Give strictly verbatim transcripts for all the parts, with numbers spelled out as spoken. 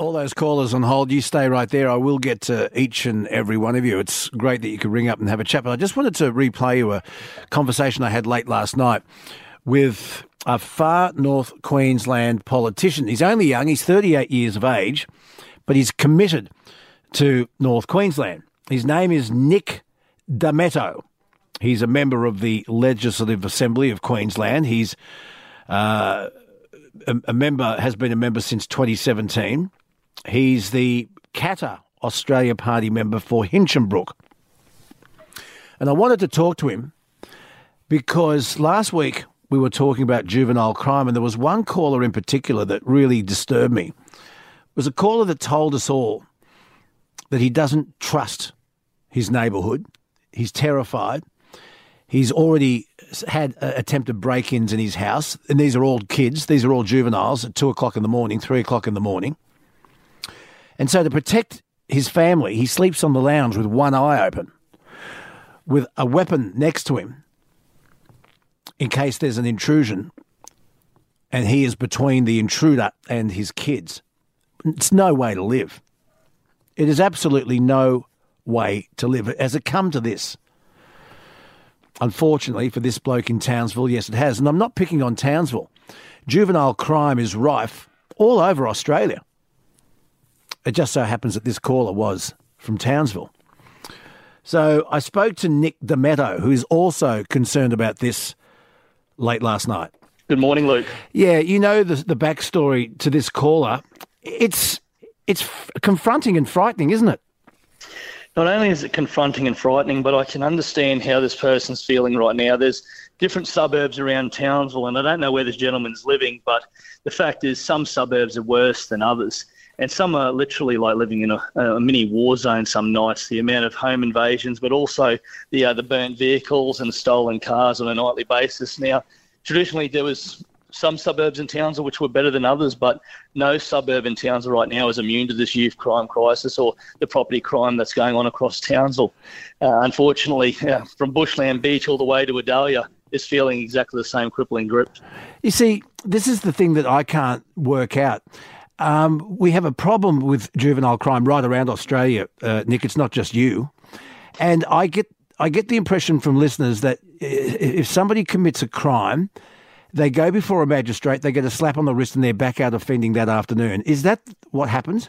All those callers on hold, you stay right there. I will get to each and every one of you. It's great that you could ring up and have a chat. But I just wanted to replay you a conversation I had late last night with a far North Queensland politician. He's only young. He's thirty-eight years of age, but he's committed to North Queensland. His name is Nick Dametto. He's a member of the Legislative Assembly of Queensland. He's uh, a, a member, has been a member since twenty seventeen. He's the Katter Australia Party member for Hinchinbrook. And I wanted to talk to him because last week we were talking about juvenile crime, and there was one caller in particular that really disturbed me. It was a caller that told us all that he doesn't trust his neighbourhood. He's terrified. He's already had uh, attempted break-ins in his house, and these are all kids. These are all juveniles at two o'clock in the morning, three o'clock in the morning. And so to protect his family, he sleeps on the lounge with one eye open, with a weapon next to him in case there's an intrusion, and he is between the intruder and his kids. It's no way to live. It is absolutely no way to live. Has it come to this? Unfortunately for this bloke in Townsville, yes, it has. And I'm not picking on Townsville. Juvenile crime is rife all over Australia. It just so happens that this caller was from Townsville. So I spoke to Nick Dametto, who is also concerned about this late last night. Good morning, Luke. Yeah, you know the the backstory to this caller. It's it's confronting and frightening, isn't it? Not only is it confronting and frightening, but I can understand how this person's feeling right now. There's different suburbs around Townsville, and I don't know where this gentleman's living, but the fact is some suburbs are worse than others. And some are literally like living in a, a mini war zone some nights, the amount of home invasions, but also the uh, the burnt vehicles and stolen cars on a nightly basis. Now, traditionally there was some suburbs in Townsville which were better than others, but no suburb in Townsville right now is immune to this youth crime crisis or the property crime that's going on across Townsville. Uh, unfortunately, uh, from Bushland Beach all the way to Adalia is feeling exactly the same crippling grip. You see, this is the thing that I can't work out. Um, we have a problem with juvenile crime right around Australia, uh, Nick. It's not just you. And I get I get the impression from listeners that if somebody commits a crime, they go before a magistrate, they get a slap on the wrist and they're back out offending that afternoon. Is that what happens?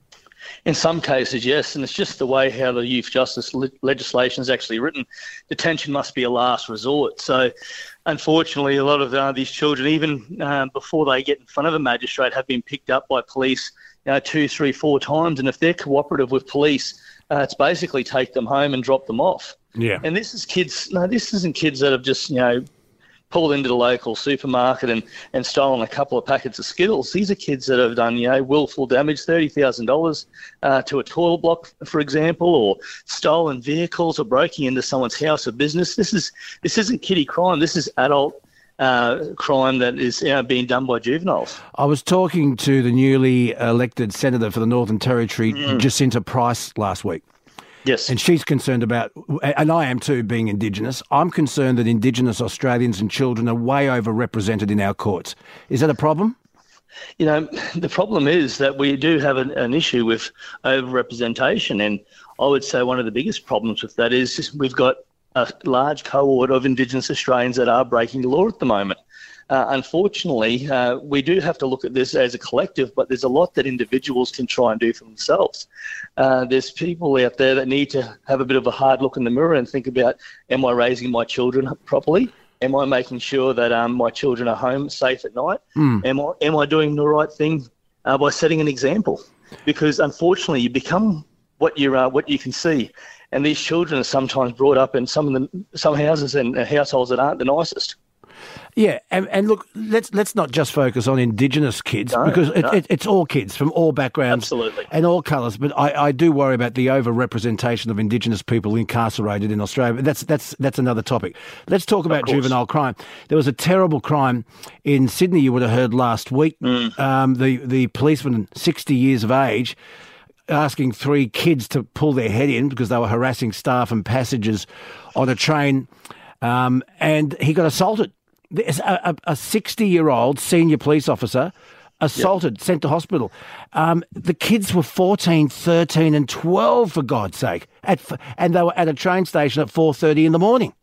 In some cases, yes, and it's just the way how the youth justice le- legislation is actually written. Detention must be a last resort. So, unfortunately, a lot of uh, these children, even uh, before they get in front of a magistrate, have been picked up by police you know, two, three, four times. And if they're cooperative with police, uh, it's basically take them home and drop them off. Yeah. And this is kids. No, this isn't kids that have just you know. pulled into the local supermarket and, and stolen a couple of packets of Skittles. These are kids that have done, you know, willful damage, thirty thousand dollars uh, to a toilet block, for example, or stolen vehicles or breaking into someone's house or business. This is this isn't kiddie crime. This is adult uh, crime that is you know, being done by juveniles. I was talking to the newly elected Senator for the Northern Territory, mm. Jacinta Price, last week. Yes. And she's concerned about, and I am too, being Indigenous. I'm concerned that Indigenous Australians and children are way overrepresented in our courts. Is that a problem? You know, the problem is that we do have an, an issue with overrepresentation. And I would say one of the biggest problems with that is we've got a large cohort of Indigenous Australians that are breaking the law at the moment. Uh, unfortunately, uh, we do have to look at this as a collective, but there's a lot that individuals can try and do for themselves. Uh, there's people out there that need to have a bit of a hard look in the mirror and think about, am I raising my children properly? Am I making sure that um, my children are home safe at night? Mm. Am I am I doing the right thing uh, by setting an example? Because unfortunately, you become what you uh, what you can see, and these children are sometimes brought up in some of the some houses and households that aren't the nicest. Yeah, and, and look, let's let's not just focus on Indigenous kids no, because it, no. it, it's all kids from all backgrounds Absolutely. and all colours. But I, I do worry about the over-representation of Indigenous people incarcerated in Australia. But that's that's that's another topic. Let's talk about juvenile crime. There was a terrible crime in Sydney. You would have heard last week. Mm. Um, the the policeman, sixty years of age, asking three kids to pull their head in because they were harassing staff and passengers on a train, um, and he got assaulted. A sixty-year-old senior police officer assaulted, yep. sent to hospital. Um, the kids were fourteen, thirteen and twelve, for God's sake, at, and they were at a train station at four thirty in the morning.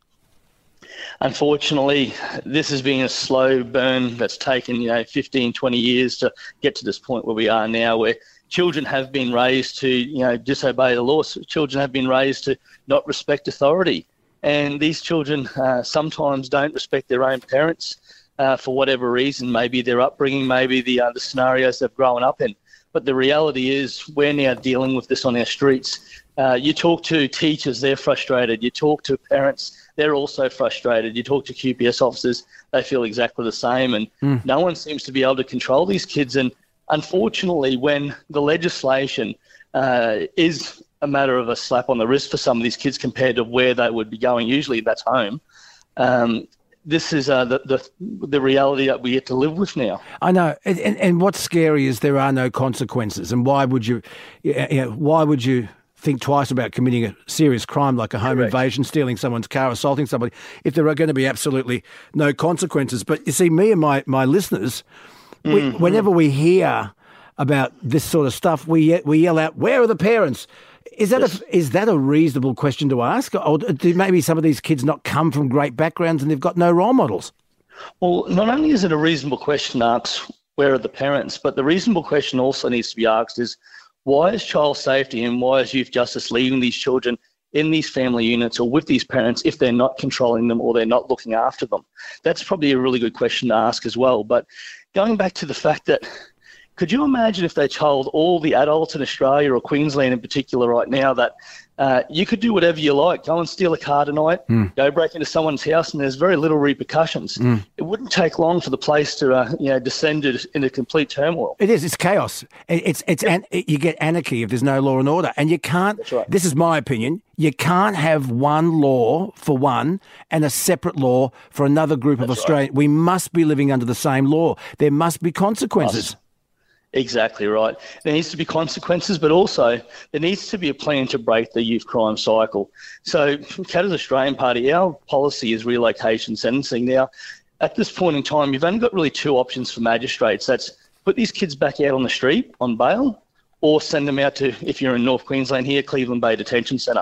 Unfortunately, this has been a slow burn that's taken, you know, fifteen, twenty years to get to this point where we are now, where children have been raised to, you know, disobey the law. Children have been raised to not respect authority. And these children uh, sometimes don't respect their own parents uh, for whatever reason, maybe their upbringing, maybe the, uh, the scenarios they've grown up in. But the reality is we're now dealing with this on our streets. Uh, you talk to teachers, they're frustrated. You talk to parents, they're also frustrated. You talk to Q P S officers, they feel exactly the same. And mm. no one seems to be able to control these kids. And unfortunately, when the legislation uh, is a matter of a slap on the wrist for some of these kids compared to where they would be going, usually that's home, um, this is uh, the, the the reality that we get to live with now. I know, and, and, and what's scary is there are no consequences. And why would you, you know, why would you think twice about committing a serious crime like a home Correct. invasion, stealing someone's car, assaulting somebody, if there are going to be absolutely no consequences? But you see, me and my my listeners, we, mm-hmm. whenever we hear about this sort of stuff, we we yell out, "Where are the parents?" Is that yes. a is that a reasonable question to ask, or do maybe some of these kids not come from great backgrounds and they've got no role models? Well, not only is it a reasonable question to ask, where are the parents, but the reasonable question also needs to be asked is, why is child safety and why is youth justice leaving these children in these family units or with these parents if they're not controlling them or they're not looking after them? That's probably a really good question to ask as well. But going back to the fact that, could you imagine if they told all the adults in Australia or Queensland in particular right now that uh, you could do whatever you like, go and steal a car tonight, mm. go break into someone's house, and there's very little repercussions. Mm. It wouldn't take long for the place to, uh, you know, descend into complete turmoil. It is. It's chaos. It's it's yep. an, you get anarchy if there's no law and order, and you can't. That's right. This is my opinion. You can't have one law for one and a separate law for another group That's of Australians. Right. We must be living under the same law. There must be consequences. Us. Exactly right. There needs to be consequences, but also there needs to be a plan to break the youth crime cycle. So Katter's Australian Party, our policy is relocation sentencing. Now, at this point in time, you've only got really two options for magistrates. That's put these kids back out on the street on bail or send them out to, if you're in North Queensland here, Cleveland Bay Detention Centre.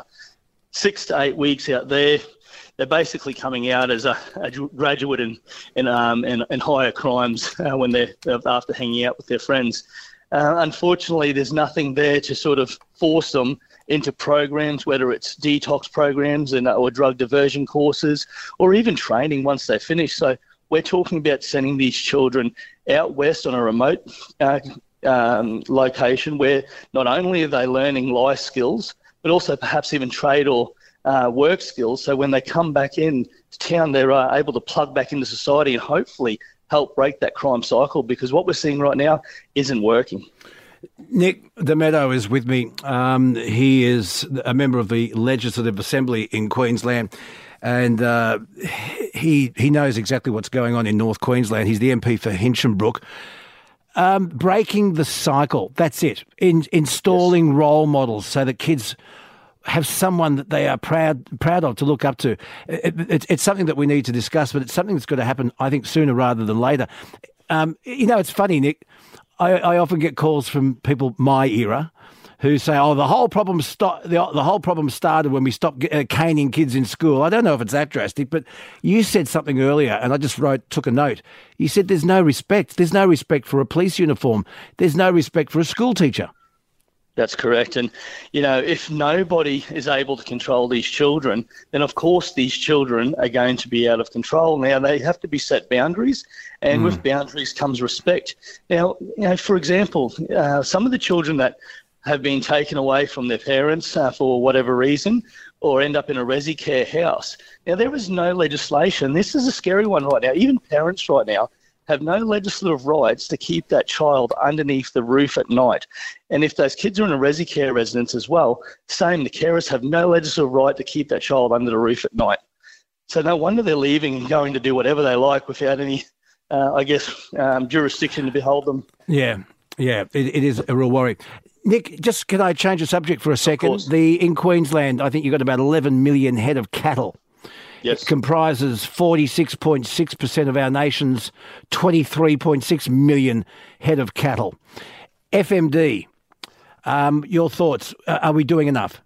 Six to eight weeks out there. They're basically coming out as a, a graduate in in, um, in in higher crimes uh, when they're after hanging out with their friends. Uh, unfortunately, there's nothing there to sort of force them into programs, whether it's detox programs and or drug diversion courses, or even training once they finish. So we're talking about sending these children out west on a remote uh, um, location where not only are they learning life skills, but also perhaps even trade or Uh, work skills, so when they come back in to town, they're uh, able to plug back into society and hopefully help break that crime cycle, because what we're seeing right now isn't working. Nick De Meadow is with me. Um, he is a member of the Legislative Assembly in Queensland, and uh, he he knows exactly what's going on in North Queensland. He's the M P for Hinchinbrook. Um, breaking the cycle, that's it. In, installing yes. role models so that kids have someone that they are proud proud of to look up to. It, it, it's something that we need to discuss, but it's something that's got to happen, I think, sooner rather than later. Um, you know, it's funny, Nick. I, I often get calls from people my era who say, "Oh, the whole problem sto- the, the whole problem started when we stopped uh, caning kids in school." I don't know if it's that drastic, but you said something earlier, and I just wrote, took a note. You said there's no respect. There's no respect for a police uniform. There's no respect for a school teacher. That's correct. And, you know, if nobody is able to control these children, then of course these children are going to be out of control. Now, they have to be set boundaries, and mm. with boundaries comes respect. Now, you know, for example, uh, some of the children that have been taken away from their parents uh, for whatever reason, or end up in a resi care house. Now, there is no legislation. This is a scary one right now. Even parents right now have no legislative rights to keep that child underneath the roof at night. And if those kids are in a resi care residence as well, same, the carers have no legislative right to keep that child under the roof at night. So no wonder they're leaving and going to do whatever they like without any, uh, I guess, um, jurisdiction to behold them. Yeah, yeah, it, it is a real worry. Nick, just can I change the subject for a second? The in Queensland, I think you've got about eleven million head of cattle. Yes. It comprises forty-six point six percent of our nation's twenty-three point six million head of cattle. F M D, um, your thoughts? Are we doing enough?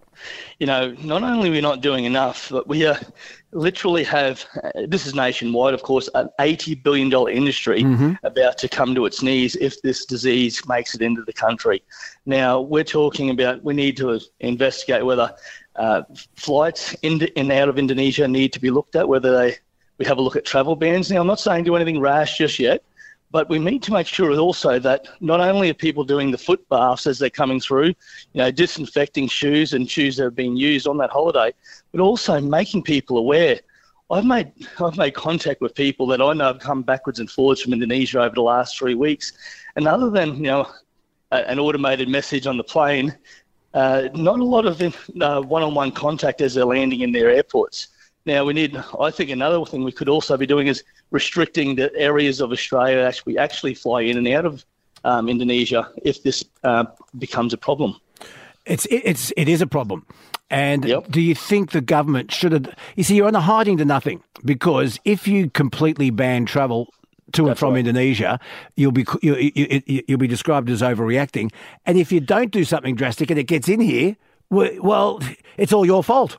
You know, not only are we not doing enough, but we are literally have, uh, this is nationwide, of course, an eighty billion dollars industry mm-hmm. about to come to its knees if this disease makes it into the country. Now, we're talking about we need to investigate whether uh, flights in, in and out of Indonesia need to be looked at, whether they we have a look at travel bans. Now, I'm not saying do anything rash just yet, but we need to make sure also that not only are people doing the foot baths as they're coming through, you know, disinfecting shoes and shoes that have been used on that holiday, but also making people aware. I've made I've made contact with people that I know have come backwards and forwards from Indonesia over the last three weeks, and other than, you know, a, an automated message on the plane, uh, not a lot of uh, one-on-one contact as they're landing in their airports. Now, we need, I think another thing we could also be doing is restricting the areas of Australia that actually, actually fly in and out of um, Indonesia if this uh, becomes a problem. It's, it's, it is a problem. And yep. do you think the government should have... You see, you're on a hiding to nothing, because if you completely ban travel to and That's from right. Indonesia, you'll be you, you, you, you'll be described as overreacting. And if you don't do something drastic and it gets in here, well, it's all your fault.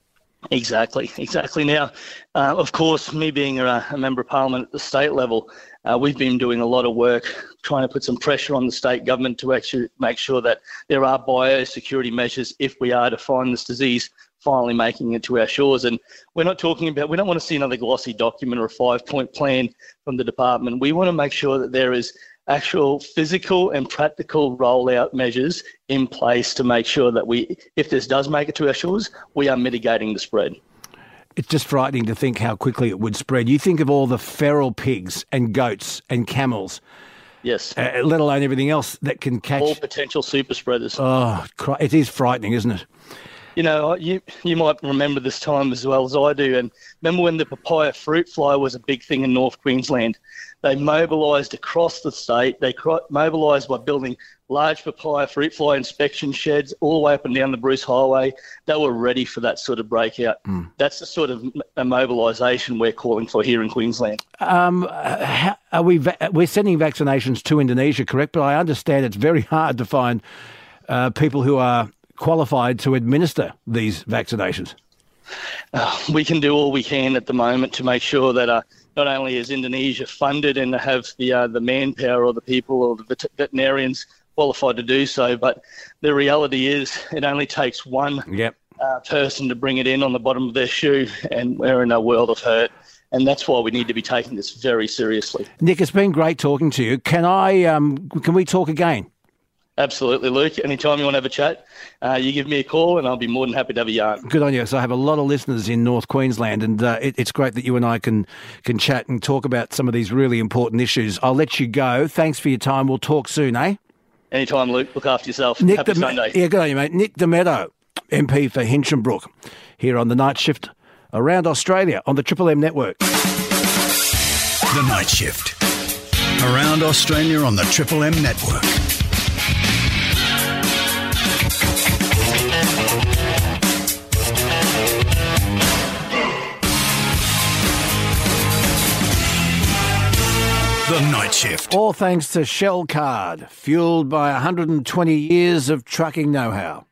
Exactly, exactly. Now, uh, of course, me being a, a member of parliament at the state level, uh, we've been doing a lot of work trying to put some pressure on the state government to actually make sure that there are biosecurity measures if we are to find this disease finally making it to our shores. And we're not talking about, we don't want to see another glossy document or a five-point plan from the department. We want to make sure that there is actual physical and practical rollout measures in place to make sure that we, if this does make it to our shores, we are mitigating the spread. It's just frightening to think how quickly it would spread. You think of all the feral pigs and goats and camels. Yes. Uh, let alone everything else that can catch. All potential super spreaders. Oh, it is frightening, isn't it? You know, you you might remember this time as well as I do. And remember when the papaya fruit fly was a big thing in North Queensland? They mobilised across the state. They mobilised by building large papaya fruit fly inspection sheds all the way up and down the Bruce Highway. They were ready for that sort of breakout. Mm. That's the sort of a mobilisation we're calling for here in Queensland. Um, how, are we va- we're sending vaccinations to Indonesia, correct? But I understand it's very hard to find uh, people who are qualified to administer these vaccinations. Uh, we can do all we can at the moment to make sure that uh, not only is Indonesia funded and have the uh, the manpower or the people or the vet- veterinarians qualified to do so, but the reality is it only takes one yep. uh, person to bring it in on the bottom of their shoe, and we're in a world of hurt. And that's why we need to be taking this very seriously. Nick, it's been great talking to you. Can I? Um, can we talk again? Absolutely, Luke. Anytime you want to have a chat, uh, you give me a call and I'll be more than happy to have a yarn. Good on you. So I have a lot of listeners in North Queensland, and uh, it, it's great that you and I can can chat and talk about some of these really important issues. I'll let you go. Thanks for your time. We'll talk soon, eh? Anytime, Luke. Look after yourself. Nick Happy De- Sunday. Yeah, good on you, mate. Nick DeMeadow, M P for Hinchinbrook, here on The Night Shift around Australia on the Triple M network. The Night Shift around Australia on the Triple M network. The Night Shift. All thanks to Shell Card, fueled by one hundred twenty years of trucking know-how.